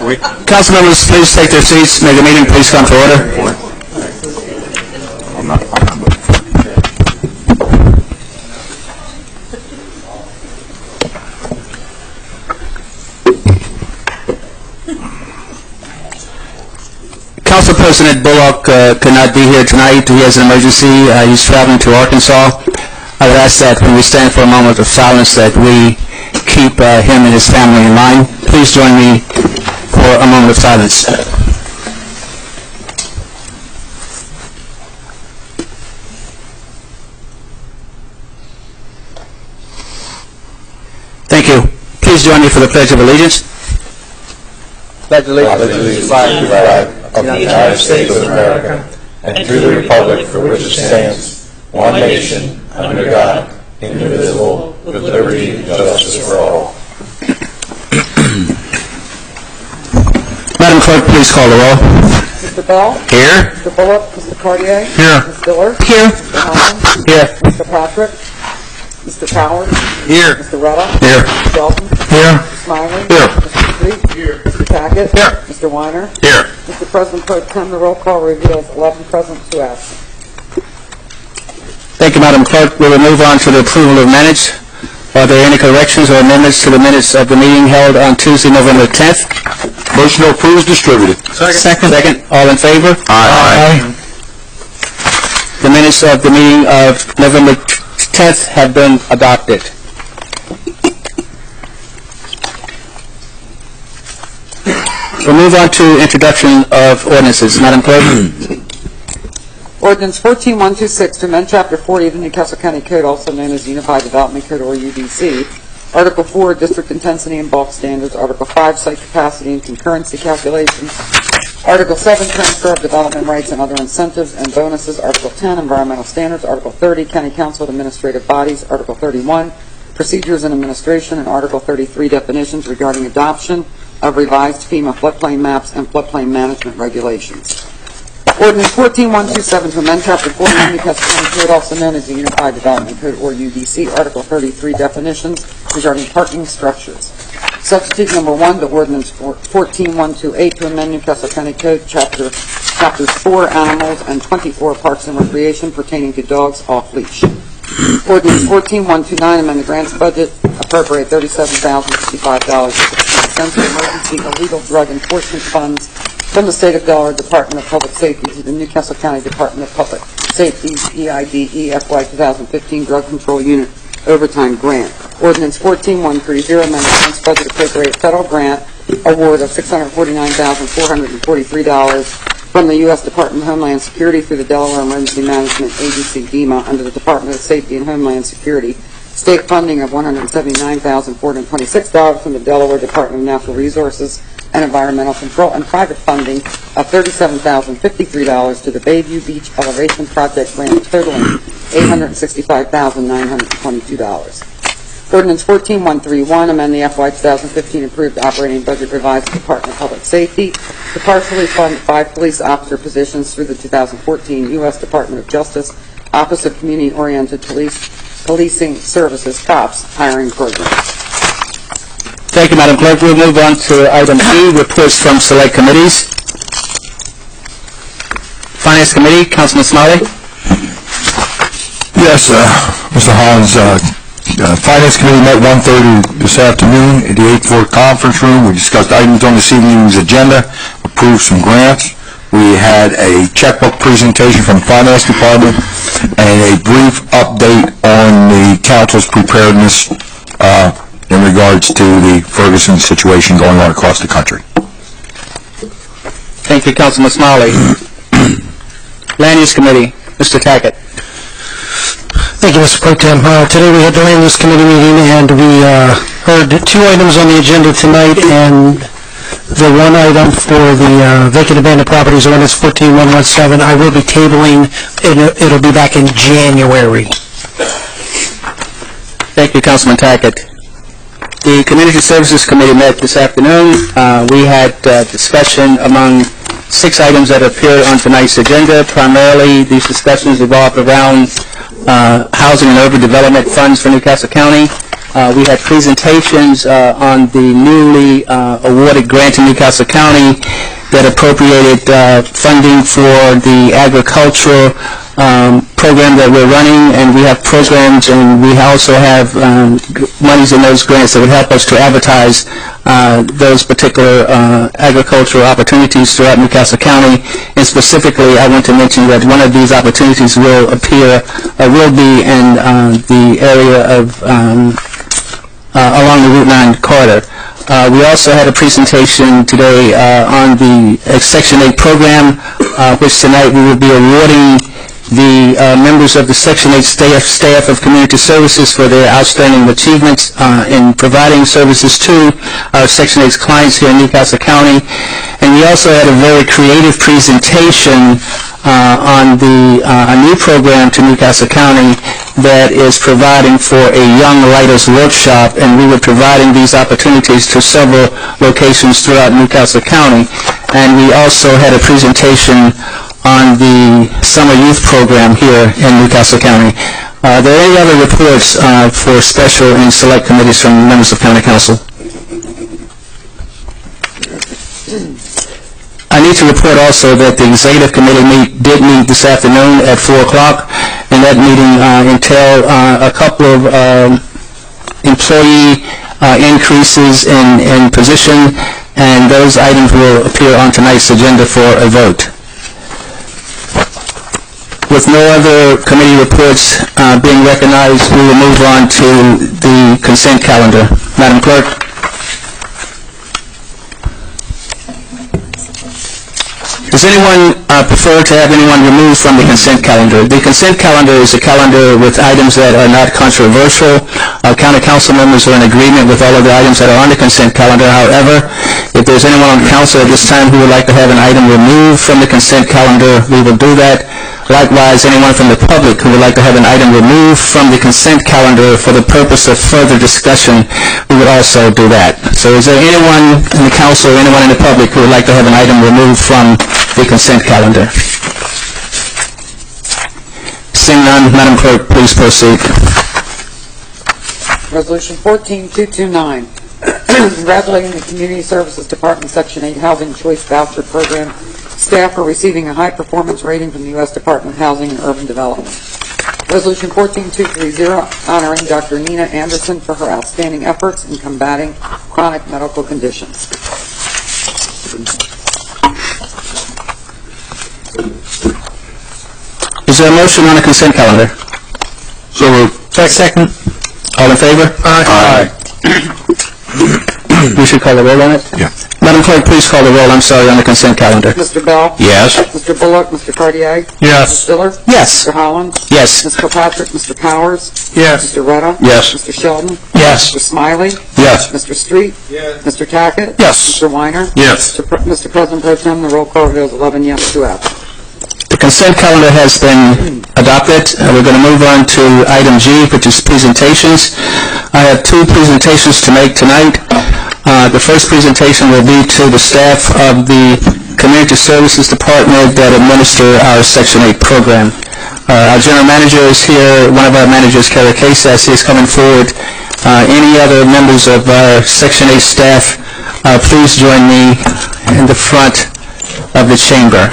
Council members, please take their seats. May the meeting please come to order. Council President Bullock could not be here tonight. He has an emergency. He's traveling to Arkansas. I would ask that when we stand for a moment of silence that we keep him and his family in mind. Please join me for a moment of silence. Thank you. Please join me for the Pledge of Allegiance. Pledge of Allegiance to the flag of the United States of America and to the republic for which it stands, one nation, under God, indivisible, with liberty and justice for all. Madam Clerk, please call the roll. Mr. Bell? Here. Mr. Bullock? Mr. Cartier? Here. Ms. Diller? Here. Mr. Holland? Here. Mr. Patrick? Mr. Powers? Here. Mr. Retta? Here. Mr. Shelton? Here. Mr. Smiley? Here. Mr. Street? Here. Mr. Tackett? Here. Mr. Weiner? Here. Mr. President Pro Tem, the roll call reveals 11 present, 2 absent. Thank you, Madam Clerk. We will move on to the approval of minutes. Are there any corrections or amendments to the minutes of the meeting held on Tuesday, November 10th? Motion to approve is distributed. Second. All in favor? Aye. The minutes of the meeting of November 10th have been adopted. We'll move on to introduction of ordinances. Madam Clerk? Ordinance 14126 to amend Chapter 40 of the Newcastle County Code, also known as Unified Development Code, or UDC. Article 4, District Intensity and Bulk Standards. Article 5, Site Capacity and Concurrency Calculations. Article 7, Transfer of Development Rights and Other Incentives and Bonuses. Article 10, Environmental Standards. Article 30, County Council and Administrative Bodies. Article 31, Procedures and Administration. And Article 33, Definitions regarding adoption of revised FEMA floodplain maps and floodplain management regulations. Ordinance 14127 to amend Chapter 40 of the Newcastle County Code, also known as the Unified Development Code, or UDC. Article 33, Definitions regarding parking structures. Substitute number 1 to Ordinance 14128 to amend Newcastle County Code, Chapters 4, Animals, and 24, Parks and Recreation, pertaining to dogs off-leash. Ordinance 14129, amend the grants budget, appropriate $37,055 to emergency illegal drug enforcement funds from the State of Delaware Department of Public Safety to the Newcastle County Department of Public Safety's EIDE FY 2015 Drug Control Unit Overtime Grant. Ordinance 14130, amend the grants budget, appropriate federal grant award of $649,443 from the U.S. Department of Homeland Security through the Delaware Emergency Management Agency, DEMA, under the Department of Safety and Homeland Security. State funding of $179,426 from the Delaware Department of Natural Resources and Environmental Control, and private funding of $37,053 to the Bayview Beach Elevation Project grant, totaling $865,922. Ordinance 14131, amend the FY 2015 approved operating budget revised Department of Public Safety to partially fund 5 police officer positions through the 2014 U.S. Department of Justice Office of Community-Oriented Policing Services, COPS, hiring program. Thank you, Madam Clerk. We'll move on to item E, reports from select committees. Finance Committee, Councilman Smiley. Yes, Mr. Hans, Finance Committee met 1:30 this afternoon in the 8th Floor Conference Room. We discussed items on this evening's agenda, approved some grants. We had a checkbook presentation from the Finance Department and a brief update on the Council's preparedness in regards to the Ferguson situation going on across the country. Thank you, Councilman Smiley. Land Use Committee, Mr. Tackett. Thank you, Mr. Pro Tem. Today we had the Land Use Committee meeting, and we heard 2 items on the agenda tonight, and the 1 item for the vacant abandoned properties, ordinance 14117, I will be tabling. It'll be back in January. Thank you, Councilman Tackett. The Community Services Committee met this afternoon. We had discussion among 6 items that appear on tonight's agenda. Primarily, these discussions revolved around housing and urban development funds for Newcastle County, We had presentations on the newly awarded grant in Newcastle County that appropriated funding for the agricultural program that we're running, and we have programs, and we also have monies in those grants that would help us to advertise those particular agricultural opportunities throughout Newcastle County. And specifically, I want to mention that one of these opportunities will be in the area of along the Route 9 corridor. We also had a presentation today on the Section 8 program, which tonight we will be awarding the members of the Section 8 staff of Community Services for their outstanding achievements in providing services to our Section 8 clients here in Newcastle County. And we also had a very creative presentation on a new program to Newcastle County that is providing for a Young Writers Workshop, and we were providing these opportunities to several locations throughout Newcastle County. And we also had a presentation on the Summer Youth Program here in Newcastle County. Are there any other reports for special and select committees from members of County Council? I need to report also that the Executive Committee did meet this afternoon at 4 o'clock, and that meeting entailed a couple of employee increases in position, and those items will appear on tonight's agenda for a vote. With no other committee reports being recognized, we will move on to the consent calendar. Madam Clerk. Does anyone prefer to have anyone removed from the consent calendar? The consent calendar is a calendar with items that are not controversial. County Council members are in agreement with all of the items that are on the consent calendar. However, if there's anyone on council at this time who would like to have an item removed from the consent calendar, we will do that. Likewise, anyone from the public who would like to have an item removed from the consent calendar for the purpose of further discussion, we would also do that. So is there anyone in the council or anyone in the public who would like to have an item removed from the consent calendar? Seeing none, Madam Clerk, please proceed. Resolution 14229, congratulating the Community Services Department Section 8 Housing Choice Voucher Program staff for receiving a high performance rating from the U.S. Department of Housing and Urban Development. Resolution 14230, honoring Dr. Nina Anderson for her outstanding efforts in combating chronic medical conditions. Is there a motion on the consent calendar? So moved. Second. All in favor? Aye. We should call the roll on it? Yeah. Madam Clerk, please call the roll, I'm sorry, on the consent calendar. Mr. Bell? Yes. Mr. Bullock? Mr. Cartier? Yes. Ms. Diller? Yes. Mr. Holland? Yes. Ms. Kilpatrick? Mr. Powers? Yes. Mr. Retta? Yes. Mr. Sheldon? Yes. Mr. Smiley? Yes. Mr. Street? Yes. Mr. Tackett? Yes. Mr. Weiner? Yes. Mr. President Pro Tem, the roll call is 11 yes, 2 absent. The consent calendar has been adopted. We're going to move on to item G, which is presentations. I have 2 presentations to make tonight. The first presentation will be to the staff of the Community Services Department that administer our Section 8 program. Our general manager is here. One of our managers, Kara Casas, is coming forward. Any other members of our Section 8 staff, please join me in the front of the chamber.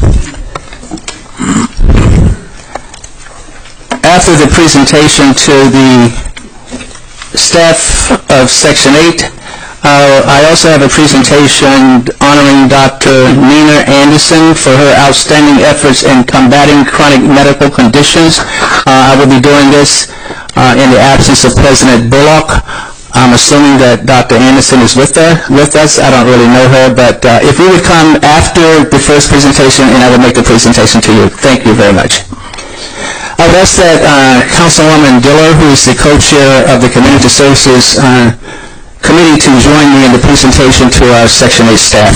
After the presentation to the staff of Section 8, I also have a presentation honoring Dr. Nina Anderson for her outstanding efforts in combating chronic medical conditions. I will be doing this in the absence of President Bullock. I'm assuming that Dr. Anderson is with us. I don't really know her, but if you would come after the first presentation, and I will make the presentation to you. Thank you very much. I would ask that Councilwoman Diller, who is the co-chair of the Community Services Committee, to join me in the presentation to our Section 8 staff.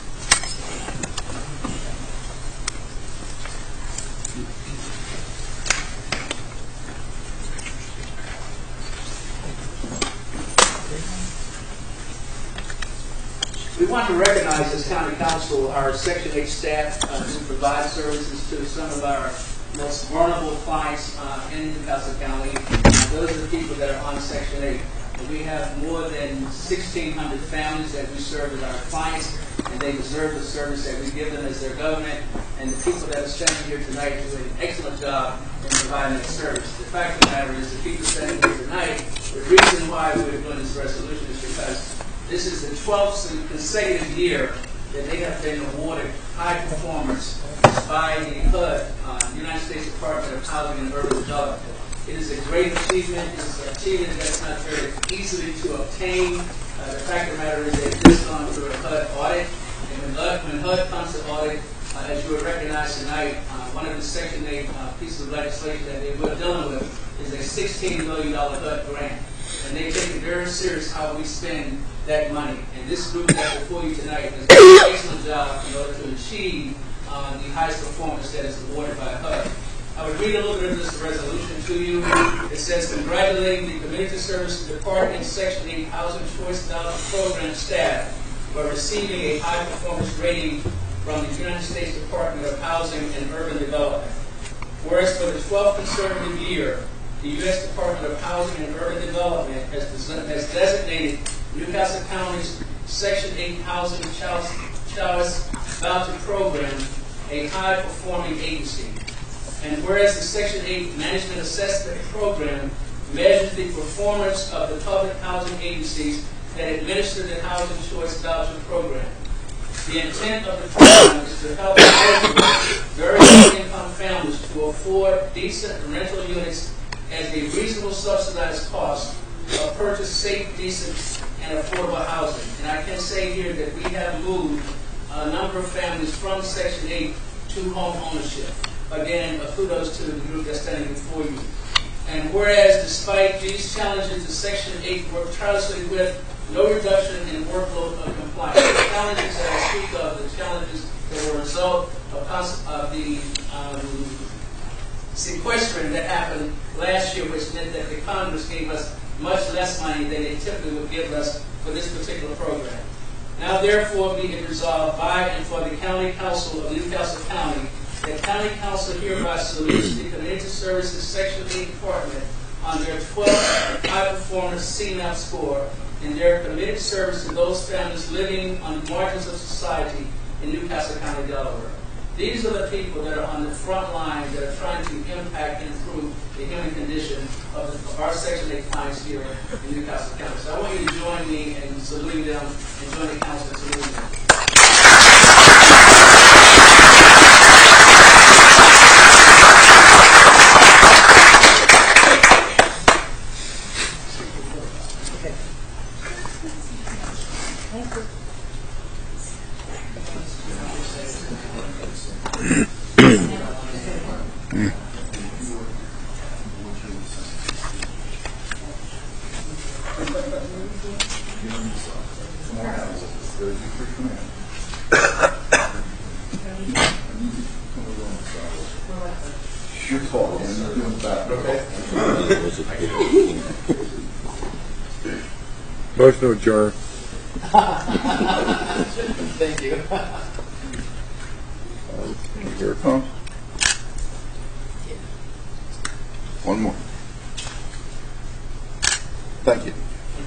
We want to recognize as County Council our Section 8 staff who provide services to some of our most vulnerable clients in Newcastle County. those are the people that are on Section 8. And we have more than 1,600 families that we serve as our clients, and they deserve the service that we give them as their government. And the people that are standing here tonight do an excellent job in providing that service. The fact of the matter is, the people standing here tonight, the reason why we're doing this resolution is because this is the 12th consecutive year that they have been awarded high performance by the HUD, United States Department of Housing and Urban Development. It is a great achievement. It's an achievement that's not very easily to obtain. The fact of the matter is they've just gone through a HUD audit. And when HUD comes to audit, as you will recognize tonight, one of the Section 8 pieces of legislation that they were dealing with is a $16 million HUD grant. And they take it very serious how we spend that money. And this group that's before you tonight has done an excellent job in order to achieve the highest performance that is awarded by HUD. I would read a little bit of this resolution to you. It says, congratulating the Community Services Department Section 8 Housing Choice Program staff for receiving a high performance rating from the United States Department of Housing and Urban Development. Whereas for the 12th consecutive year, the U.S. Department of Housing and Urban Development has designated Newcastle County's Section 8 Housing Choice Voucher Program a high-performing agency. And whereas the Section 8 Management Assessment Program measures the performance of the public housing agencies that administer the Housing Choice Voucher Program. The intent of the program is to help very low-income families to afford decent rental units at a reasonable subsidized cost of purchase safe, decent, and affordable housing. And I can say here that we have moved a number of families from Section 8 to home ownership. Again, kudos to the group that's standing before you. And whereas despite these challenges, the Section 8 worked tirelessly with no reduction in workload of compliance. The challenges that I speak of, the challenges that were a result of the sequestering that happened last year, which meant that the Congress gave us much less money than they typically would give us for this particular program. Now therefore be it resolved by and for the County Council of Newcastle County that County Council hereby salutes the Community Services Section 8 Department on their 12th high performance CNAP score in their committed service to those families living on the margins of society in Newcastle County, Delaware. These are the people that are on the front line that are trying to impact and improve the human condition of our Section 8 clients here in Newcastle County. So I want you to join me in saluting them and join the council in saluting them. Motion to adjourn. Thank you. Here it comes. One more. Thank you.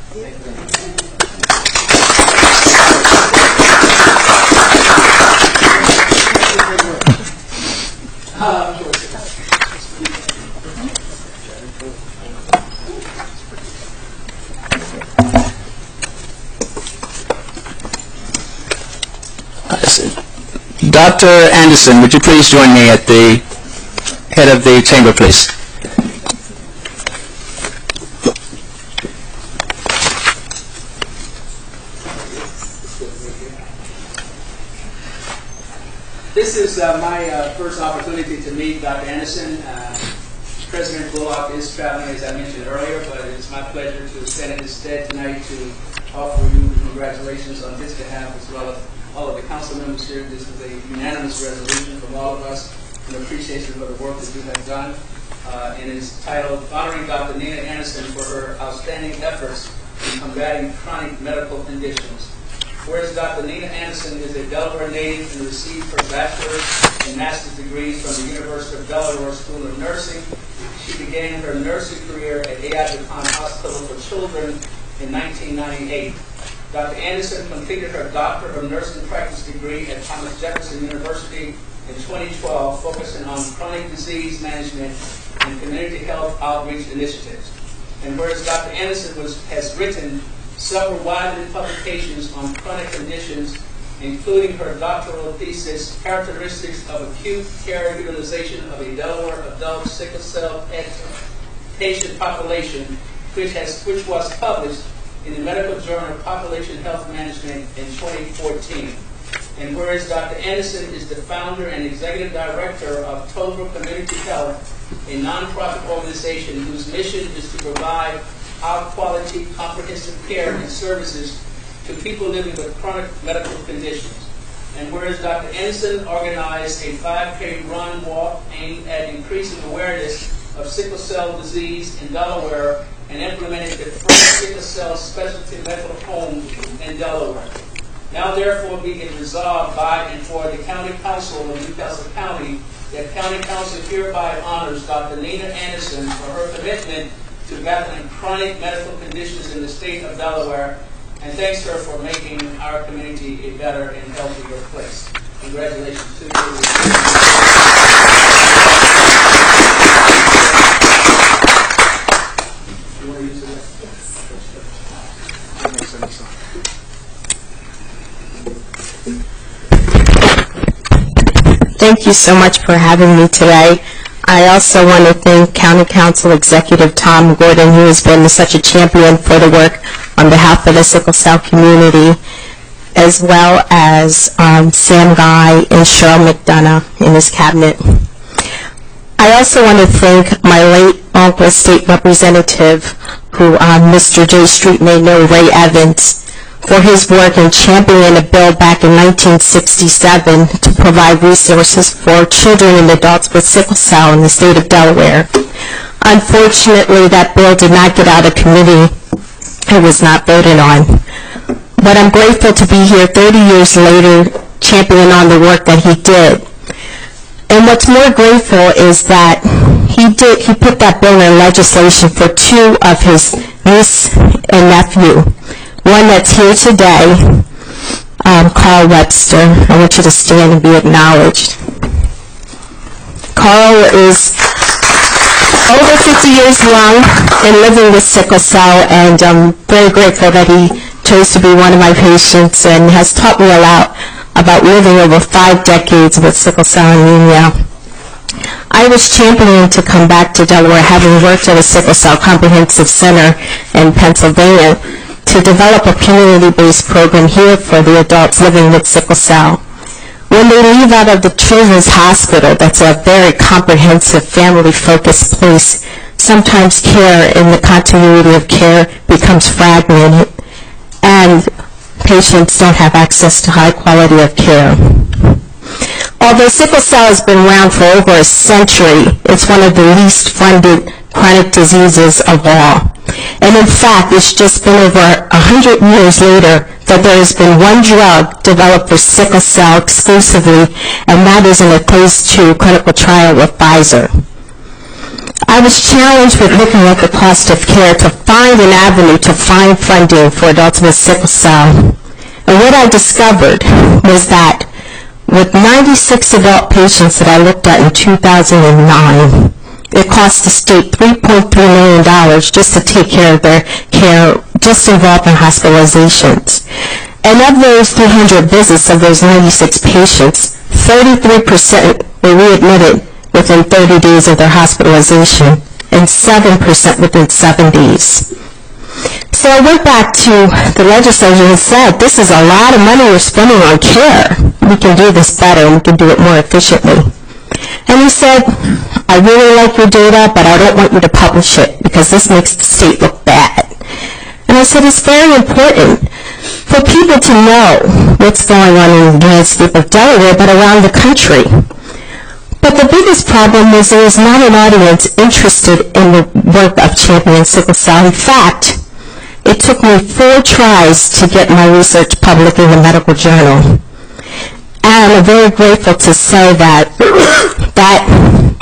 Dr. Anderson, would you please join me at the head of the chamber, please? This is my first opportunity to meet Dr. Anderson. President Bullock is traveling, as I mentioned earlier, but it's my pleasure to stand in his stead tonight to offer you congratulations on his behalf, as well as all of the council members here. This is a unanimous resolution from all of us in appreciation for the work that you have done. And it is titled, Honoring Dr. Nina Anderson for her outstanding efforts in combating chronic medical conditions. Whereas Dr. Nina Anderson is a Delaware native and received her bachelor's and master's degrees from the University of Delaware School of Nursing, she began her nursing career at Aga Khan Hospital for Children in 1998. Dr. Anderson completed her Doctor of Nursing Practice degree at Thomas Jefferson University in 2012, focusing on chronic disease management and community health outreach initiatives. And whereas Dr. Anderson has written several widely publications on chronic conditions, including her doctoral thesis, Characteristics of Acute Care Utilization of a Delaware Adult Sickle Cell Patient Population, which was published in the Medical Journal of Population Health Management in 2014. And whereas Dr. Anderson is the founder and executive director of Tolbert Community Health, a nonprofit organization whose mission is to provide high-quality, comprehensive care and services to people living with chronic medical conditions. And whereas Dr. Anderson organized a 5K run walk aimed at increasing awareness of sickle cell disease in Delaware and implemented the first sickle cell specialty medical home in Delaware. Now therefore be it resolved by and for the County Council of Newcastle County that County Council hereby honors Dr. Nina Anderson for her commitment to battling chronic medical conditions in the state of Delaware, and thanks her for making our community a better and healthier place. Congratulations to you. You want to use it? Thank you so much for having me today. I also want to thank County Council Executive Tom Gordon, who has been such a champion for the work on behalf of the sickle cell community, as well as Sam Guy and Cheryl McDonough in his cabinet. I also want to thank my late uncle, state representative, who Mr. J Street may know, Ray Evans, for his work in championing a bill back in 1967 to provide resources for children and adults with sickle cell in the state of Delaware. Unfortunately, that bill did not get out of committee. It was not voted on. But I'm grateful to be here 30 years later championing on the work that he did. And what's more grateful is that he put that bill in legislation for two of his niece and nephew. One that's here today, Carl Webster. I want you to stand and be acknowledged. Carl is over 50 years young and living with sickle cell, and I'm very grateful that he chose to be one of my patients and has taught me a lot about living over 5 decades with sickle cell anemia. I was championing to come back to Delaware, having worked at a sickle cell comprehensive center in Pennsylvania, to develop a community-based program here for the adults living with sickle cell. When they leave out of the Children's Hospital, that's a very comprehensive, family-focused place, sometimes care and the continuity of care becomes fragmented, and patients don't have access to high quality of care. Although sickle cell has been around for over a century, it's one of the least funded chronic diseases of all. And in fact, it's just been over 100 years later that there has been one drug developed for sickle cell exclusively, and that is in a phase 2 clinical trial with Pfizer. I was challenged with looking at the cost of care to find an avenue to find funding for adults with sickle cell. And what I discovered was that with 96 adult patients that I looked at in 2009, it cost the state $3.3 million just to take care of their care, just involved in hospitalizations. And of those 300 visits of those 96 patients, 33% were readmitted within 30 days of their hospitalization, and 7% within 7 days. So I went back to the legislature and said, this is a lot of money we're spending on care. We can do this better, and we can do it more efficiently. And he said, I really like your data, but I don't want you to publish it because this makes the state look bad. And I said, it's very important for people to know what's going on in the United States of Delaware, but around the country. But the biggest problem is there is not an audience interested in the work of championing sickle cell. In fact, it took me 4 tries to get my research published in the medical journal. And I'm very grateful to say that they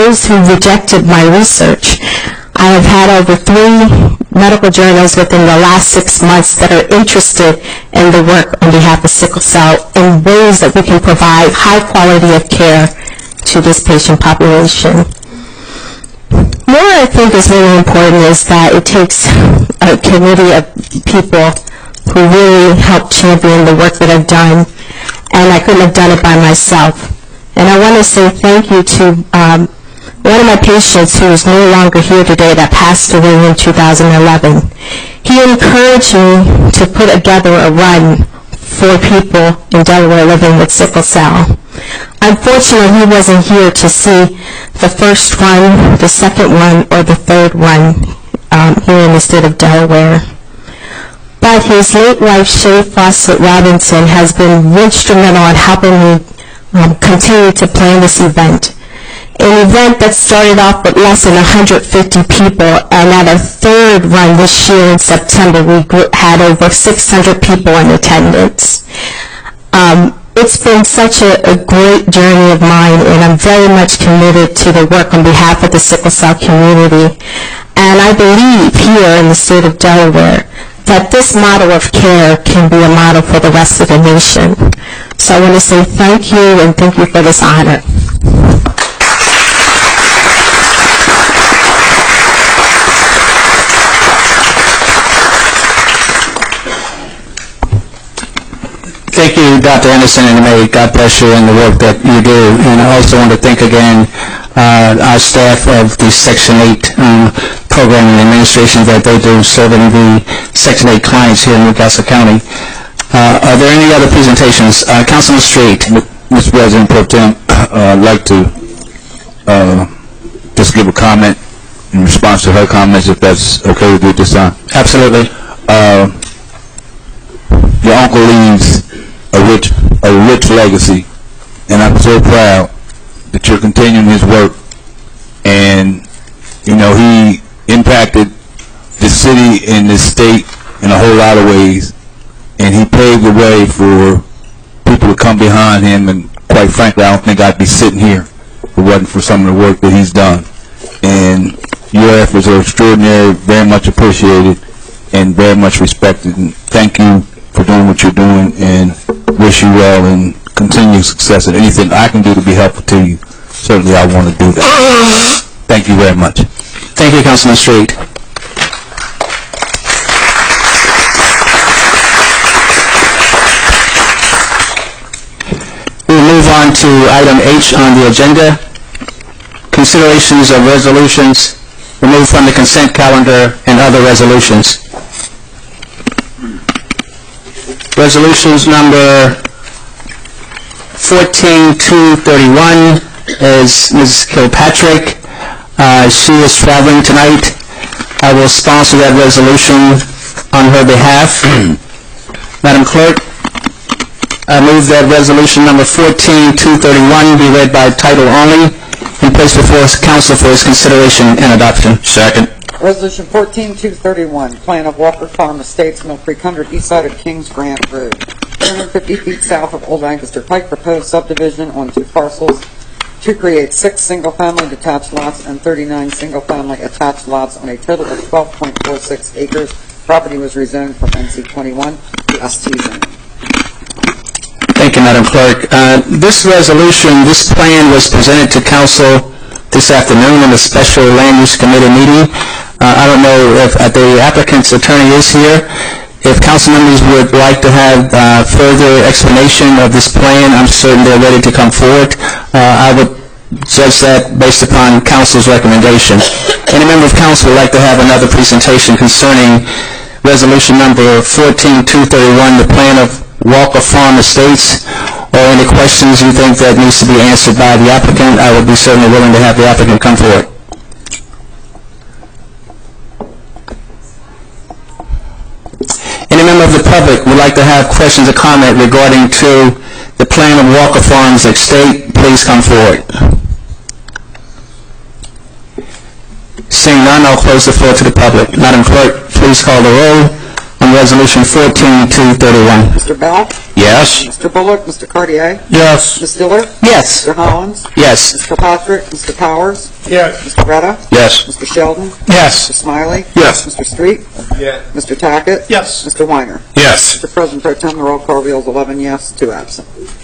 those who rejected my research. I have had over 3 medical journals within the last 6 months that are interested in the work on behalf of sickle cell in ways that we can provide high quality of care to this patient population. More, I think, is really important is that it takes a committee of people who really help champion the work that I've done, and I couldn't have done it by myself. And I want to say thank you to one of my patients who is no longer here today that passed away in 2011. He encouraged me to put together a run for people in Delaware living with sickle cell. Unfortunately, he wasn't here to see the first one, the second one, or the third one here in the state of Delaware. But his late wife, Shay Fawcett Robinson, has been instrumental in helping me continue to plan this event. An event that started off with less than 150 people, and at a third run this year in September, we had over 600 people in attendance. It's been such a great journey of mine, and I'm very much committed to the work on behalf of the sickle cell community. And I believe here in the state of Delaware that this model of care can be a model for the rest of the nation. So I want to say thank you, and thank you for this honor. Thank you, Dr. Anderson, and may God bless you in the work that you do. And I also want to thank again our staff of the Section 8 program and administration that they do serving the Section 8 clients here in Newcastle County. Are there any other presentations? Councilman Street. Mr. President Pro Tem, I'd like to just give a comment in response to her comments, if that's okay with you at this time. Absolutely. Your uncle leaves a rich legacy, and I'm so proud that you're continuing his work. And you know, he impacted this city and this state in a whole lot of ways, and he paved the way for people to come behind him. And quite frankly, I don't think I'd be sitting here if it wasn't for some of the work that he's done. And your efforts are extraordinary, very much appreciated, and very much respected. And thank you for doing what you're doing, and wish you well and continued success. And anything I can do to be helpful to you, certainly I want to do that. Thank you very much. Thank you, Councilman Street. We'll move on to item H on the agenda. Considerations of resolutions removed from the consent calendar and other resolutions. Resolutions number 14231 is Ms. Kilpatrick. She is traveling tonight. I will sponsor that resolution on her behalf. Madam Clerk, I move that resolution number 14231 be read by title only and placed before council for its consideration and adoption. Second. Resolution 14231, plan of Walker Farm Estates, Mill Creek 100, east side of Kings Grant Road, 250 feet south of Old Lancaster Pike, proposed subdivision on 2 parcels to create 6 single-family detached lots and 39 single-family attached lots on a total of 12.46 acres. Property was rezoned from NC21 to ST zone. Thank you, Madam Clerk. This resolution, this plan was presented to council this afternoon in a special land use committee meeting. I don't know if the applicant's attorney is here. If council members would like to have further explanation of this plan, I'm certain they're ready to come forward. I would judge that based upon council's recommendation. Any member of council would like to have another presentation concerning resolution number 14231, the plan of Walker Farm Estates, or any questions you think that needs to be answered by the applicant, I would be certainly willing to have the applicant come forward. Any member of the public would like to have questions or comment regarding to the plan of Walker Farms Estate, please come forward. Seeing none, I'll close the floor to the public. Madam Clerk, please call the roll on Resolution 14-231. Mr. Bell? Yes. Mr. Bullock? Mr. Cartier? Yes. Ms. Diller? Yes. Mr. Hollins? Yes. Mr. Patrick? Mr. Powers? Yes. Mr. Retta? Yes. Mr. Sheldon? Yes. Mr. Smiley? Yes. Mr. Street? Yes. Mr. Tackett? Yes. Mr. Weiner? Yes. Mr. President Pro Tem, the roll call reveals 11 yes, 2 absent.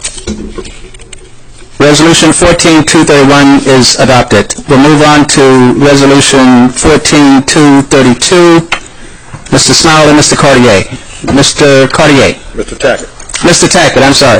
Resolution 14-231 is adopted. We'll move on to Resolution 14-232. Mr. Smiley and Mr. Cartier. Mr. Cartier. Mr. Tackett. Mr. Tackett, I'm sorry.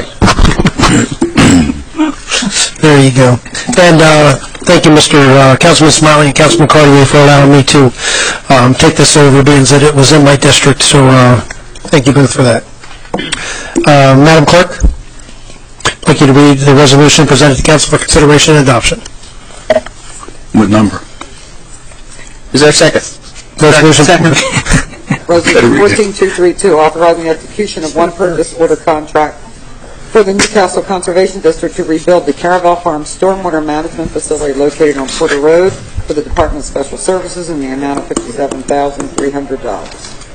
There you go. And thank you, Mr. Councilman Smiley and Councilman Cartier, for allowing me to take this over, being that it was in my district. So thank you both for that. Madam Clerk, I'd like you to read the resolution presented to council for consideration and adoption. What number? Is there a second? Resolution. Resolution 14232, authorizing the execution of one purchase order contract for the Newcastle Conservation District to rebuild the Caravel Farm Stormwater Management Facility located on Porter Road for the Department of Special Services in the amount of $57,300.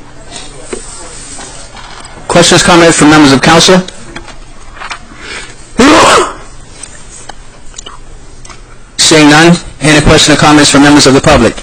Questions, comments from members of council? Seeing none, any questions or comments from members of the public?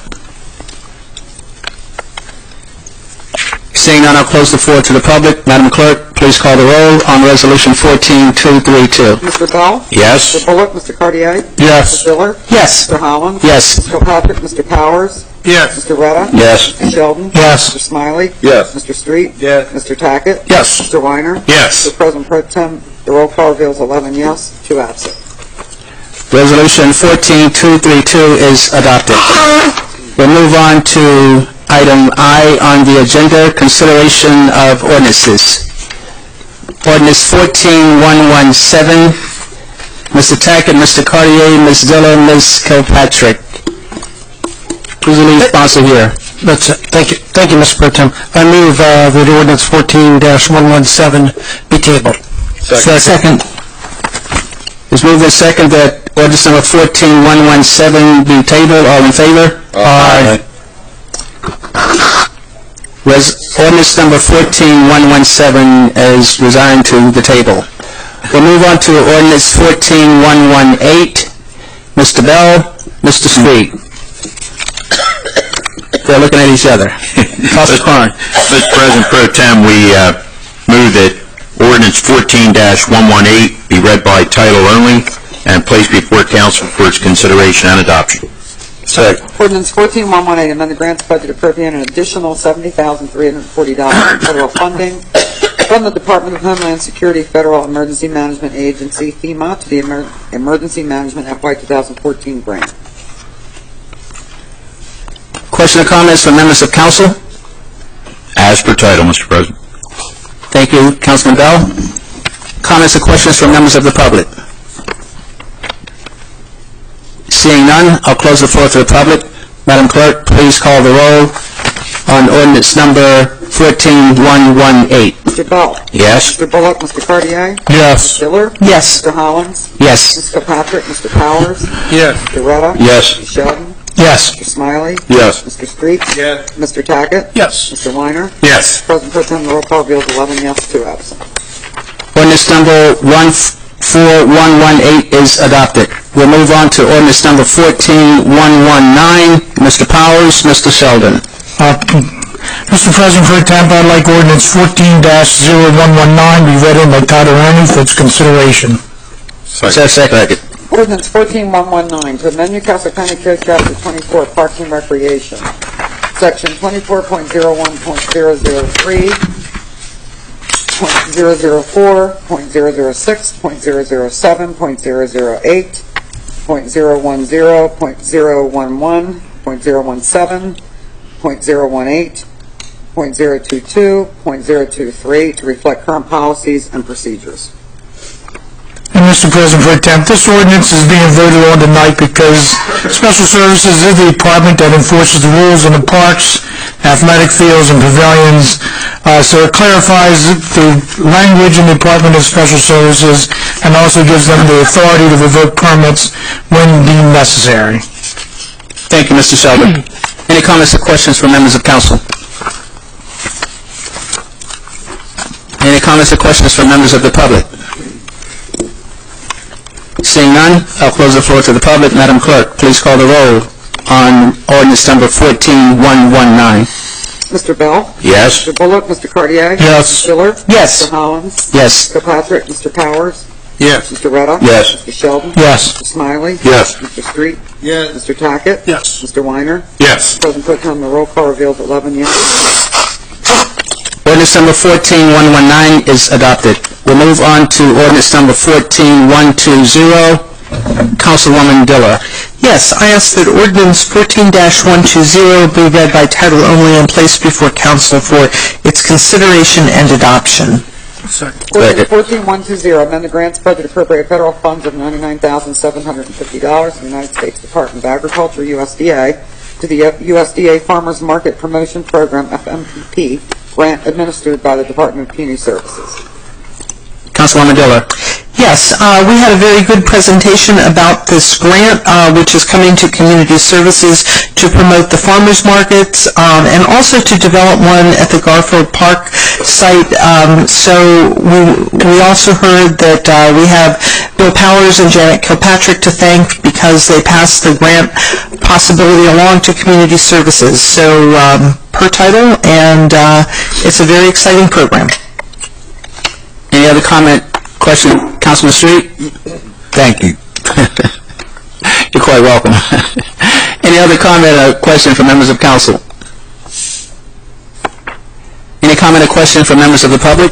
Seeing none, I'll close the floor to the public. Madam Clerk, please call the roll on Resolution 14-232. Mr. Bell? Yes. Mr. Bullock? Mr. Cartier? Yes. Mr. Diller? Yes. Mr. Hollins? Yes. Mr. Patrick? Mr. Powers? Yes. Mr. Retta? Yes. Mr. Sheldon? Yes. Mr. Smiley? Yes. Mr. Street? Yes. Mr. Tackett? Yes. Mr. Weiner? Yes. Mr. President Pro Tem, the roll call reveals 11 yes, 2 absent. Resolution 14-232 is adopted. We'll move on to item I on the agenda, consideration of ordinances. Ordinance 14117, Mr. Tackett, Mr. Cartier, Ms. Diller, Ms. Kilpatrick. Who's the lead sponsor here? That's it. Thank you, Mr. Pro Tem. I move that ordinance 14-117 be tabled. Second. It's moved and second that ordinance number 14117 be tabled. All in favor? Aye. Ordinance number 14117 is resigned to the table. We'll move on to ordinance 14118. Mr. Bell, Mr. Street. They're looking at each other. Councilor Carn. Mr. President Pro Tem, we move that ordinance 14-118 be read by title only and placed before council for its consideration and adoption. Second. Ordinance 14118, amend the grants budget appropriating an additional $70,340 in federal funding from the Department of Homeland Security Federal Emergency Management Agency, FEMA, to the Emergency Management FY 2014 grant. Question or comments from members of council? As per title, Mr. President. Thank you, Councilman Bell. Comments or questions from members of the public? Seeing none, I'll close the floor to the public. Madam Clerk, please call the roll on ordinance number 14118. Mr. Bell? Yes. Mr. Bullock? Mr. Cartier? Yes. Mr. Diller? Yes. Mr. Hollins? Yes. Ms. Kilpatrick? Mr. Powers? Yes. Mr. Retta? Yes. Mr. Sheldon? Yes. Mr. Smiley? Yes. Mr. Street? Yes. Mr. Tackett? Yes. Mr. Weiner? Yes. President Pro Tem, the roll call reveals 11 yes, 2 absent. Ordinance number 14118 is adopted. We'll move on to ordinance number 14119. Mr. Powers, Mr. Sheldon. Mr. President Pro Tem, I'd like ordinance 14-0119 be read in by title only for its consideration. Is there a second? Ordinance 14119, to amend Newcastle County Code Chapter 24, Parks and Recreation, Section 24.01.003, .004, .006, .007, .008, .010, .011, .017, .018, .022, .023 to reflect current policies and procedures. And Mr. President Pro Tem, this ordinance is being voted on tonight because Special Services is the department that enforces the rules in the parks, athletic fields, and pavilions. So it clarifies the language in the Department of Special Services and also gives them the authority to revoke permits when deemed necessary. Thank you, Mr. Sheldon. Any comments or questions from members of council? Any comments or questions from members of the public? Seeing none, I'll close the floor to the public. Madam Clerk, please call the roll on ordinance number 14119. Mr. Bell? Yes. Mr. Bullock? Mr. Cartier? Yes. Mr. Diller? Yes. Mr. Hollins? Yes. Mr. Patrick? Mr. Powers? Yes. Mr. Retta? Yes. Mr. Sheldon? Yes. Mr. Smiley? Yes. Mr. Street? Yes. Mr. Tackett? Yes. Mr. Weiner? Yes. President Pro Tem, the roll call reveals 11 yes. Ordinance number 14119 is adopted. We'll move on to ordinance number 14120. Councilwoman Diller. Yes, I ask that ordinance 14-120 be read by title only and placed before council for its consideration and adoption. Ordinance 14120, amend the grants budget appropriate federal funds of $99,750 from the United States Department of Agriculture, USDA, to the USDA Farmers Market Promotion Program, FMPP, grant administered by the Department of Community Services. Councilwoman Diller. Yes, we had a very good presentation about this grant, which is coming to community services to promote the farmers markets and also to develop one at the Garfield Park site. So we also heard that we have Bill Powers and Janet Kilpatrick to thank because they passed the grant possibility along to community services. So per title, and it's a very exciting program. Any other comment, question? Councilman Street? Thank you. You're quite welcome. Any other comment or question from members of council? Any comment or question from members of the public?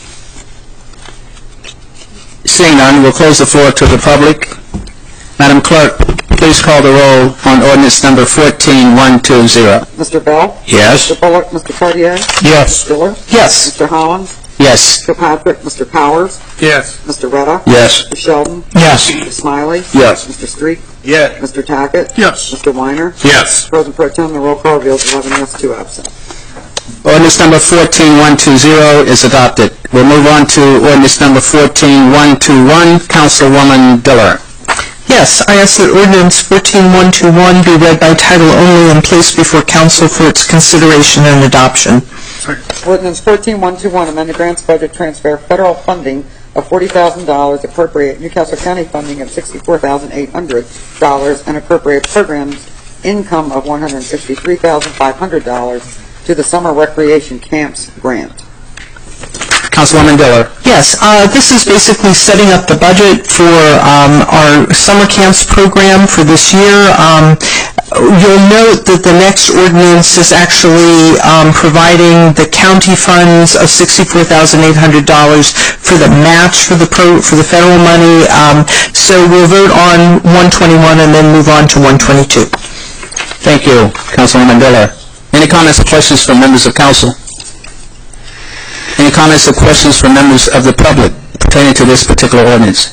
Seeing none, we'll close the floor to the public. Madam Clerk, please call the roll on ordinance number 14120. Mr. Bell? Yes. Mr. Bullock? Mr. Cartier? Yes. Mr. Diller? Yes. Mr. Hollins? Yes. Mr. Patrick? Mr. Powers? Yes. Mr. Retta? Yes. Mr. Sheldon? Yes. Mr. Smiley? Yes. Mr. Street? Yes. Mr. Tackett? Yes. Mr. Weiner? Yes. President Pro Tem, the roll call reveals 11 yes, 2 absent. Ordinance number 14120 is adopted. We'll move on to ordinance number 14121. Councilwoman Diller. Yes, I ask that ordinance 14121 be read by title only and placed before council for its consideration and adoption. Ordinance 14121, amend the grants budget, transfer federal funding of $40,000, appropriate Newcastle County funding of $64,800, and appropriate programs income of $163,500 to the Summer Recreation Camps grant. Councilwoman Diller. Yes, this is basically setting up the budget for our summer camps program for this year. You'll note that the next ordinance is actually providing the county funds of $64,800 for the match for the federal money. So we'll vote on 121 and then move on to 122. Thank you, Councilwoman Diller. Any comments or questions from members of council? Any comments or questions from members of the public pertaining to this particular ordinance?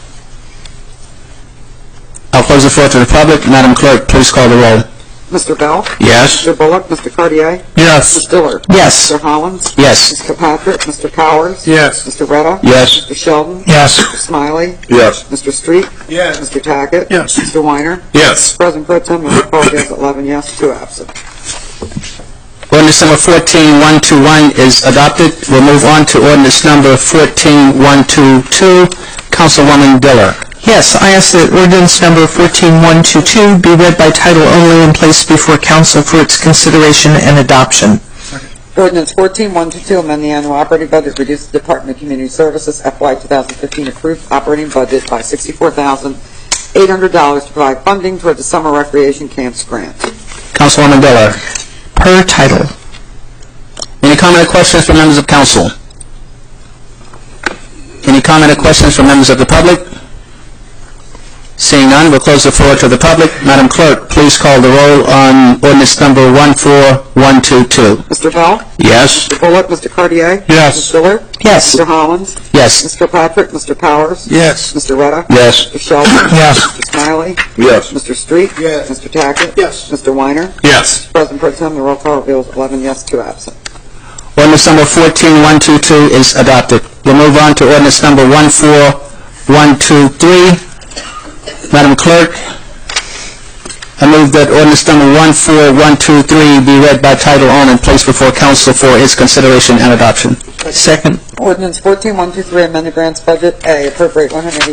I'll close the floor to the public. Madam Clerk, please call the roll. Mr. Bell? Yes. Mr. Bullock? Mr. Cartier? Yes. Mr. Diller? Yes. Mr. Hollins? Yes. Mr. Kilpatrick? Mr. Powers? Yes. Mr. Retta? Yes. Mr. Sheldon? Yes. Mr. Smiley? Yes. Mr. Street? Yes. Mr. Tackett? Yes. Mr. Weiner? Yes. President Pro Tem, the roll call reveals 11 yes, 2 absent. Ordinance number 14121 is adopted. We'll move on to ordinance number 14122. Councilwoman Diller. Yes, I ask that ordinance number 14122 be read by title only and placed before council for its consideration and adoption. Ordinance 14122, amend the annual operating budget, reduce the Department of Community Services FY 2015 approved operating budget by $64,800 to provide funding toward the Summer Recreation Camps grant. Councilwoman Diller. Per title. Any comment or questions from members of council? Any comment or questions from members of the public? Seeing none, we'll close the floor to the public. Madam Clerk, please call the roll on ordinance number 14122. Mr. Bell? Yes. Mr. Bullock? Mr. Cartier? Yes. Mr. Diller? Yes. Mr. Hollins? Yes. Mr. Patrick? Mr. Powers? Yes. Mr. Retta? Yes. Mr. Sheldon? Yes. Mr. Smiley? Yes. Mr. Street? Yes. Mr. Tackett? Yes. Mr. Weiner? Yes. President Pro Tem, the roll call reveals 11 yes, 2 absent. Ordinance number 14122 is adopted. We'll move on to ordinance number 14123. Madam Clerk, I move that ordinance number 14123 be read by title only and placed before council for its consideration and adoption. Second. Ordinance 14123, amend the grants budget. A, appropriate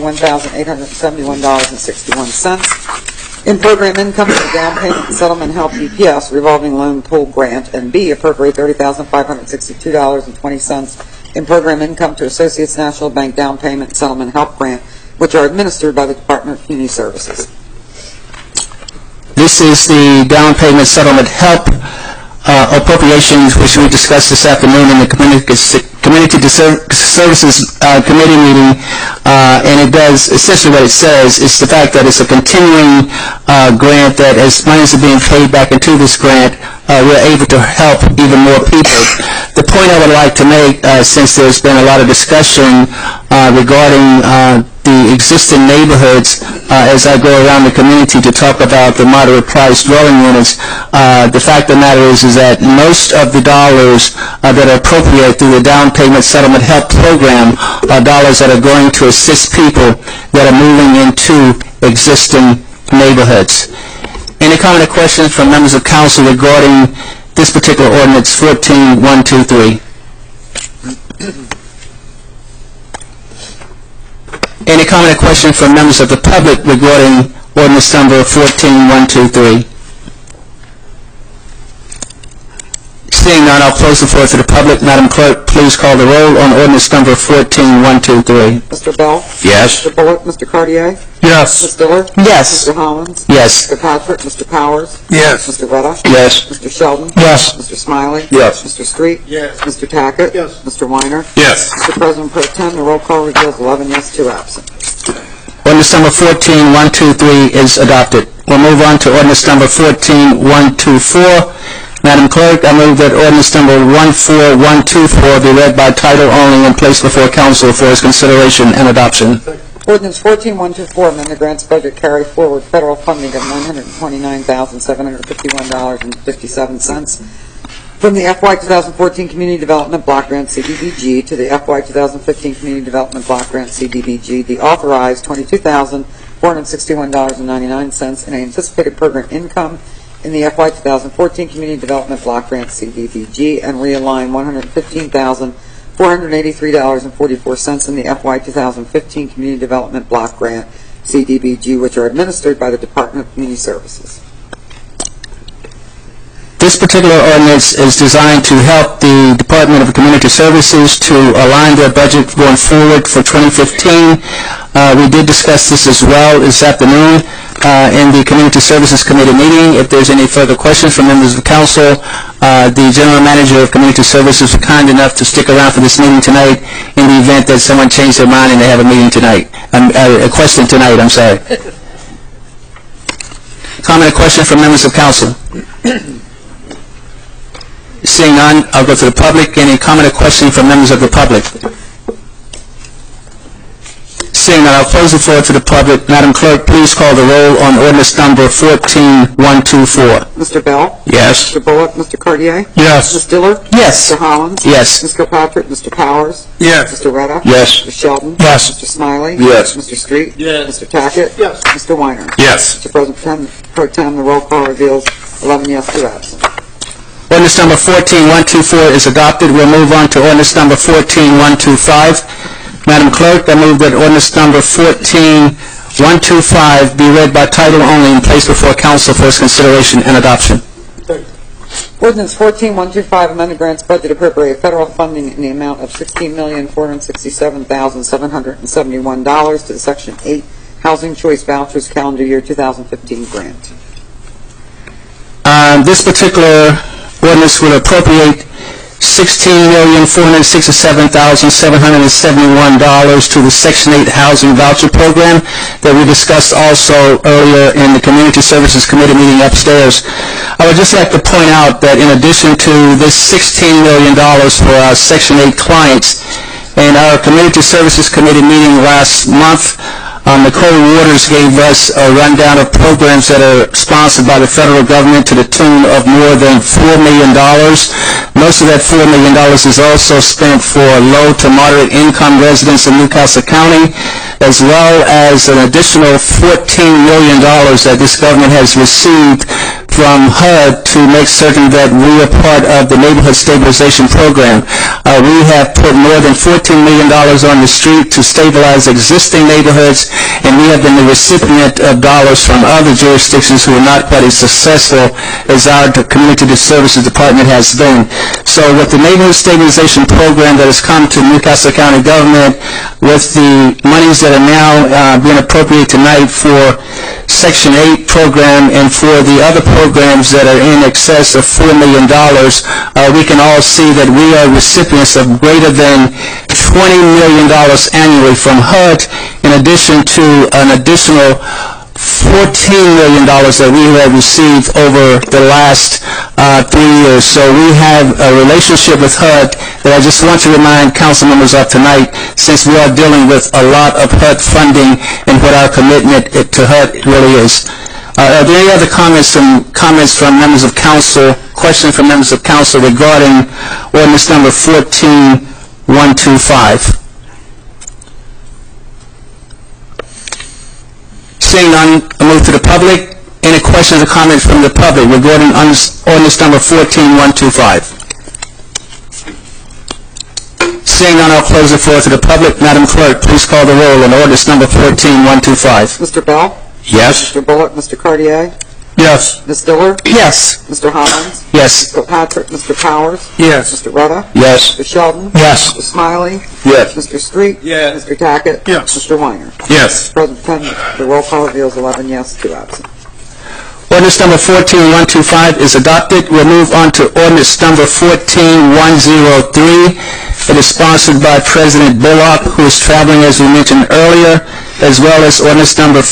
$181,871.61 in program income for the down payment and settlement help EPS revolving loan pool grant. And B, appropriate $30,562.20 in program income to Associates National Bank down payment and settlement help grant, which are administered by the Department of Community Services. This is the down payment settlement help appropriations, which we discussed this afternoon in the Community Services Committee meeting, and it does, essentially what it says is the fact that it's a continuing grant, that as monies are being paid back into this grant, we're able to help even more people. The point I would like to make, since there's been a lot of discussion regarding the existing neighborhoods, as I go around the community to talk about the moderate price dwelling units, the fact of the matter is that most of the dollars that are appropriated through the down payment settlement help program are dollars that are going to assist people that are moving into existing neighborhoods. Any comment or questions from members of council regarding this particular ordinance 14123? Any comment or question from members of the public regarding ordinance number 14123? Seeing none, I'll close the floor to the public. Madam Clerk, please call the roll on ordinance number 14123. Mr. Bell? Yes. Mr. Bullock? Mr. Cartier? Yes. Ms. Diller? Yes. Mr. Hollins? Yes. Mr. Patrick? Mr. Powers? Yes. Mr. Retta? Yes. Mr. Sheldon? Yes. Mr. Smiley? Yes. Mr. Street? Yes. Mr. Tackett? Yes. Mr. Weiner? Yes. Mr. President Pro Tem, the roll call reveals 11 yes, 2 absent. Ordinance number 14123 is adopted. We'll move on to ordinance number 14124. Madam Clerk, I move that ordinance number 14124 be read by title only and placed before council for its consideration and adoption. Ordinance 14124, amend the grants budget, carry forward federal funding of $929,751.57 from the FY 2014 Community Development Block Grant CDBG to the FY 2015 Community Development Block Grant CDBG. The authorized $22,461.99 in anticipated program income in the FY 2014 Community Development Block Grant CDBG, and realign $115,483.44 in the FY 2015 Community Development Block Grant CDBG, which are administered by the Department of Community Services. This particular ordinance is designed to help the Department of Community Services to align their budget going forward for 2015. We did discuss this as well this afternoon in the Community Services Committee meeting. If there's any further questions from members of the council, the General Manager of Community Services was kind enough to stick around for this meeting tonight in the event that someone changed their mind and they have a meeting tonight, a question tonight, I'm sorry. Comment or question from members of council? Seeing none, I'll go to the public. Any comment or question from members of the public? Seeing none, I'll close the floor to the public. Madam Clerk, please call the roll on ordinance number 14124. Mr. Bell? Yes. Mr. Bullock? Mr. Cartier? Yes. Ms. Diller? Yes. Mr. Hollins? Yes. Ms. Kilpatrick? Mr. Powers? Yes. Mr. Retta? Yes. Mr. Sheldon? Yes. Mr. Smiley? Yes. Mr. Street? Yes. Mr. Tackett? Yes. Mr. Weiner? Yes. Mr. President Pro Tem, the roll call reveals 11 yes, 2 absent. Ordinance number 14124 is adopted. We'll move on to ordinance number 14125. Madam Clerk, I move that ordinance number 14125 be read by title only and placed before council for its consideration and adoption. Ordinance 14125, amended grants budget, appropriate federal funding in the amount of $16,467,771 to the Section 8 Housing Choice Vouchers Calendar Year 2015 grant. This particular ordinance will appropriate $16,467,771 to the Section 8 Housing Voucher Program that we discussed also earlier in the Community Services Committee meeting upstairs. I would just like to point out that in addition to this $16 million for our Section 8 clients, in our Community Services Committee meeting last month, Nicole Waters gave us a rundown of programs that are sponsored by the federal government to the tune of more than $4 million. Most of that $4 million is also spent for low to moderate income residents in Newcastle County, as well as an additional $14 million that this government has received from HUD to make certain that we are part of the Neighborhood Stabilization Program. We have put more than $14 million on the street to stabilize existing neighborhoods, and we have been the recipient of dollars from other jurisdictions who are not quite as successful as our Community Services Department has been. So with the Neighborhood Stabilization Program that has come to Newcastle County government, with the monies that are now being appropriated tonight for Section 8 program and for the other programs that are in excess of $4 million, we can all see that we are recipients of greater than $20 million annually from HUD, in addition to an additional $14 million that we have received over the last 3 years. So we have a relationship with HUD that I just want to remind council members of tonight, since we are dealing with a lot of HUD funding and what our commitment to HUD really is. Are there any other comments from members of council, questions from members of council regarding ordinance number 14125? Seeing none, I move to the public. Any questions or comments from the public regarding ordinance number 14125? Seeing none, I'll close the floor to the public. Madam Clerk, please call the roll on ordinance number 14125. Mr. Bell? Yes. Mr. Bullock? Mr. Cartier? Yes. Ms. Diller? Yes. Mr. Hollins? Yes. Mr. Patrick? Mr. Powers? Yes. Mr. Rutta? Yes. Mr. Sheldon? Yes. Mr. Smiley? Yes. Mr. Street? Yes. Mr. Tackett? Yes. Mr. Weiner? Yes. President Penn, the roll call reveals 11 yes, 2 absent. Ordinance number 14125 is adopted. We'll move on to ordinance number 14103. It is sponsored by President Bullock, who is traveling, as we mentioned earlier, as well as ordinance number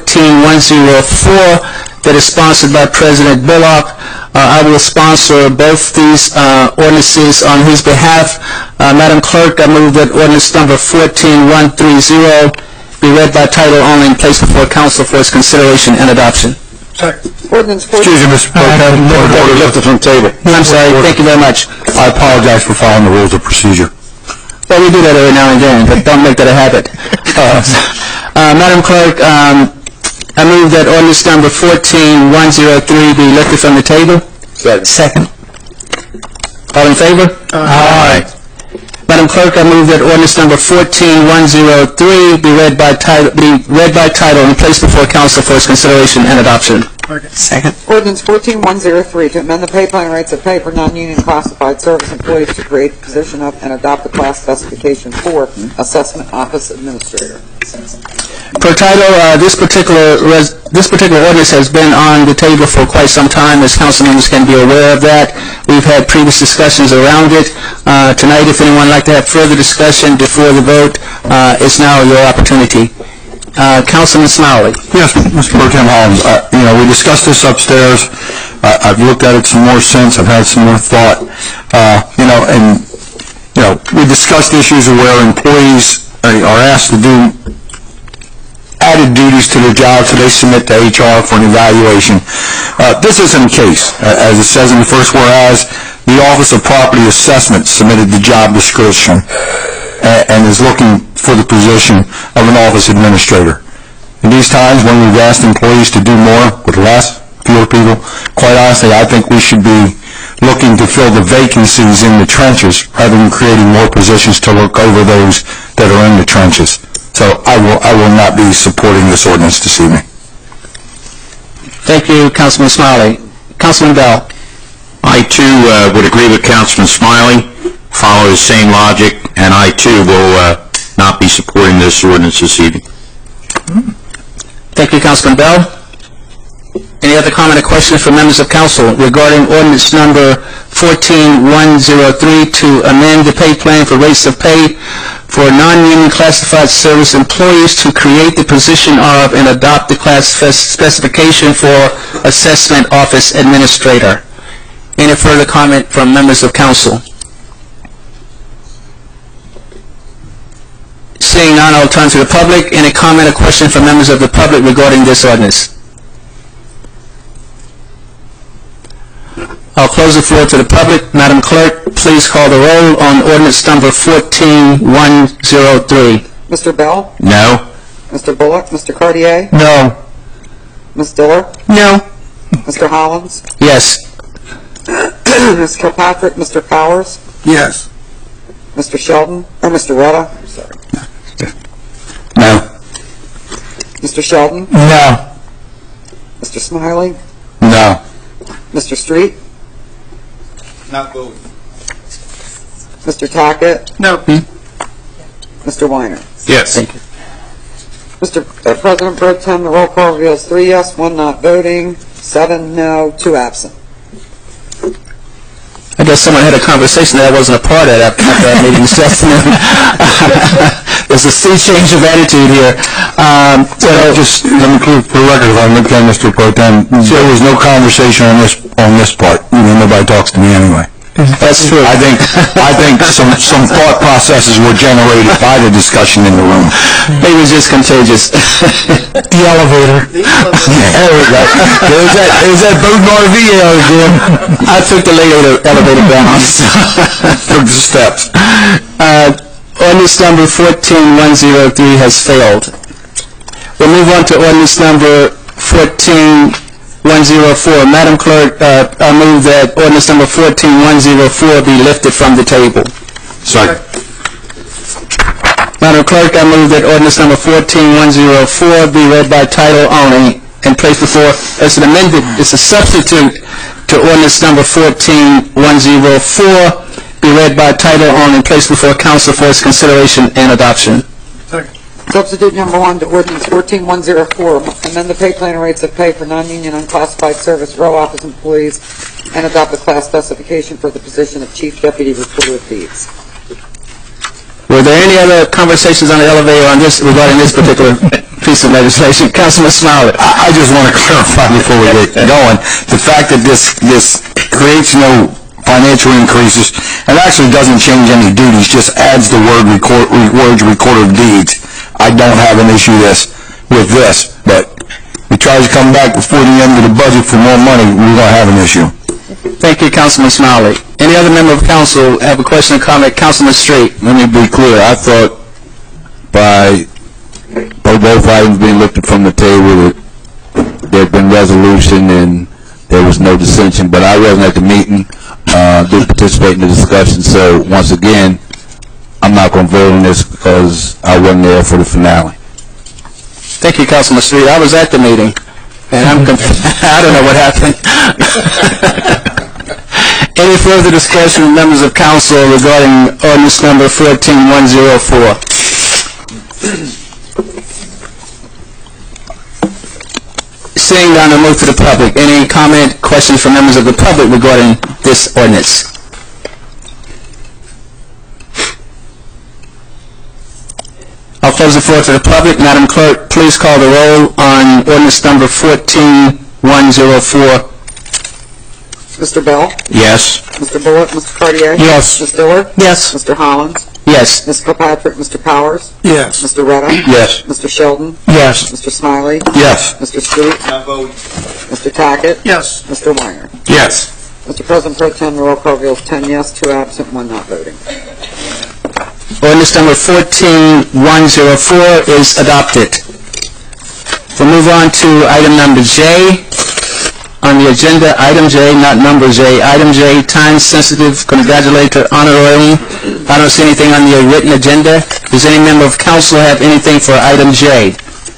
14104 that is sponsored by President Bullock. I will sponsor both these ordinances on his behalf. Madam Clerk, I move that ordinance number 14130 be read by title only and placed before council for its consideration and adoption. Ordinance 14. Excuse me, Mr. President. Order lifted from the table. I'm sorry. Thank you very much. I apologize for following the rules of procedure. Well, we do that every now and then, but don't make that a habit. Madam Clerk, I move that ordinance number 14103 be lifted from the table. Second. All in favor? Aye. Madam Clerk, I move that ordinance number 14103 be read by title and placed before council for its consideration and adoption. Second. Ordinance 14103 to amend the pay plan rates of pay for non-union classified service employees to create the position of and adopt the class specification for Assessment Office Administrator. Per title, this particular ordinance has been on the table for quite some time, as council members can be aware of that. We've had previous discussions around it. Tonight, if anyone would like to have further discussion before the vote, it's now your opportunity. Councilman Smiley. Yes, Mr. Pro Tem Hollins, we discussed this upstairs. I've looked at it some more since. I've had some more thought. We discussed issues of where employees are asked to do added duties to their job, so they submit to HR for an evaluation. This isn't the case. As it says in the first whereas, the Office of Property Assessment submitted the job description and is looking for the position of an office administrator. In these times when we've asked employees to do more with less, fewer people, quite honestly, I think we should be looking to fill the vacancies in the trenches rather than creating more positions to look over those that are in the trenches. So I will not be supporting this ordinance this evening. Thank you, Councilman Smiley. Councilman Bell. I, too, would agree with Councilman Smiley, follow the same logic, and I, too, will not be supporting this ordinance this evening. Thank you, Councilman Bell. Any other comment or questions from members of council regarding ordinance number 14103 to amend the pay plan for rates of pay for non-union classified service employees to create the position of and adopt the class specification for Assessment Office Administrator? Any further comment from members of council? Seeing none, I'll turn to the public. Any comment or question from members of the public regarding this ordinance? I'll close the floor to the public. Madam Clerk, please call the roll on ordinance number 14103. Mr. Bell? No. Mr. Bullock? Mr. Cartier? No. Ms. Diller? No. Mr. Hollins, Yes. Ms. Kilpatrick, Mr. Powers, Yes. Mr. Sheldon, or Mr. Retta, sorry, No. Mr. Sheldon, No. Mr. Smiley, No. Mr. Street, Not voting. Mr. Tackett, No. Mr. Weiner. Yes. Mr. President Pro Tem, the roll call reveals 3 yes, 1 not voting, 7 no, 2 absent. I guess someone had a conversation that I wasn't a part of after that meeting this afternoon. There's a sea change of attitude here. Just let me clear for the record, if I may, Mr. Pro Tem, there was no conversation on this part. Nobody talks to me anyway. That's true. I think some thought processes were generated by the discussion in the room. It was just contagious. The elevator. There we go. There's that Bowden RV again. I took the elevator down. Took the steps. Ordinance number 14103 has failed. We'll move on to ordinance number 14104. Madam Clerk, I move that ordinance number 14104 be lifted from the table. Second. Madam Clerk, I move that ordinance number 14104 be read by title only and placed before, as an amended, it's a substitute to ordinance number 14104, be read by title only and placed before council for its consideration and adoption. Substitute number 1 to ordinance 14104, amend the pay plan and rates of pay for non-union unclassified service row office employees and adopt the class specification for the position of Chief Deputy Recorder of Deeds. Were there any other conversations on the elevator on this, regarding this particular piece of legislation? Councilman Smiley. I just want to clarify before we get going, the fact that this creates no financial increases and actually doesn't change any duties, just adds the words recorder of deeds. I don't have an issue with this, but we try to come back before the end of the budget for more money, we're going to have an issue. Thank you, Councilman Smiley. Any other member of council have a question or comment? Councilman Street. Let me be clear. I thought by both items being lifted from the table, there had been resolution and there was no dissension, but I wasn't at the meeting, didn't participate in the discussion, so once again, I'm not going to vote on this because I wasn't there for the finale. Thank you, Councilman Street. I was at the meeting, and I'm confused. I don't know what happened. Any further discussion with members of council regarding ordinance number 14104? Seeing none, I'll move to the public. Any comment, questions from members of the public regarding this ordinance? I'll close the floor to the public. Madam Clerk, please call the roll on ordinance number 14104. Mr. Bell? Yes. Mr. Bullock? Mr. Cartier? Yes. Ms. Diller? Yes. Mr. Hollins? Yes. Ms. Kilpatrick? Mr. Powers? Yes. Mr. Retta? Yes. Mr. Sheldon? Yes. Mr. Smiley? Yes. Mr. Street? Not voting. Mr. Tackett? Yes. Mr. Weiner? Yes. Mr. President Pro Tem, the roll call reveals 10 yes, 2 absent, 1 not voting. Ordinance number 14104 is adopted. We'll move on to item number J. On the agenda, item J, not number J. Item J, time-sensitive congratulatory honorarium. I don't see anything on the written agenda. Does any member of council have anything for item J?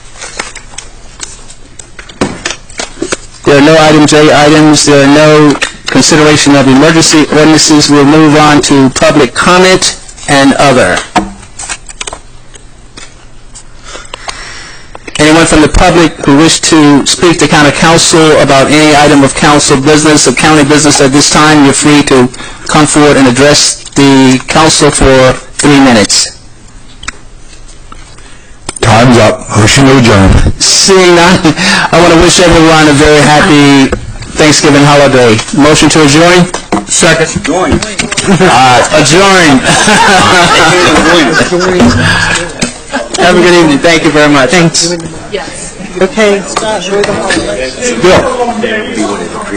There are no item J items. There are no consideration of emergency ordinances. We'll move on to public comment and other. Anyone from the public who wish to speak to county council about any item of council business or county business at this time, you're free to come forward and address the council for 3 minutes. Time's up. Motion to adjourn. Seeing none, I want to wish everyone a very happy Thanksgiving holiday. Motion to adjourn? Second. Join. Adjourn. Have a good evening. Thank you very much. Thanks. Okay. Bill.